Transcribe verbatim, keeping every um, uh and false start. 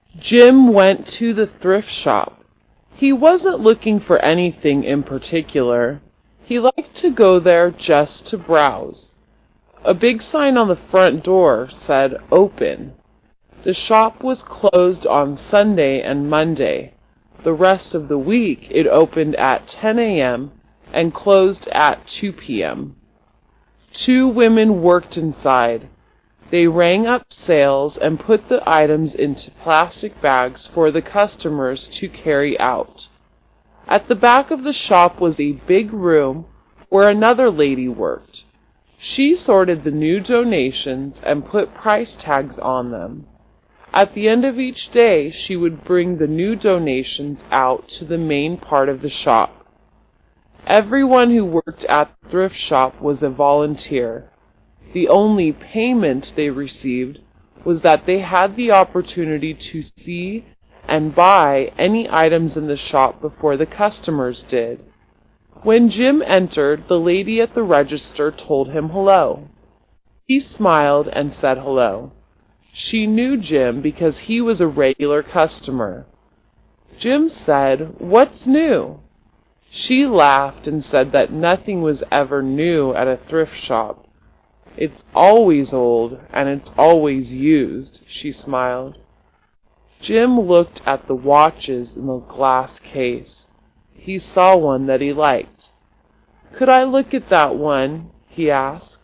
Jim went to the thrift shop. He wasn't looking for anything in particular. He liked to go there just to browse. A big sign on the front door said "Open." The shop was closed on Sunday and Monday. The rest of the week it opened at ten a m and closed at two p m Two women worked inside. They rang up sales and put the items into plastic bags for the customers to carry out. At the back of the shop was a big room where another lady worked. She sorted the new donations and put price tags on them. At the end of each day, she would bring the new donations out to the main part of the shop. Everyone who worked at the thrift shop was a volunteer. The only payment they received was that they had the opportunity to see and buy any items in the shop before the customers did. When Jim entered, the lady at the register told him hello. He smiled and said hello. She knew Jim because he was a regular customer. Jim said, "What's new?" She laughed and said that nothing was ever new at a thrift shop. "It's always old, and it's always used," she smiled. Jim looked at the watches in the glass case. He saw one that he liked. "Could I look at that one?" he asked.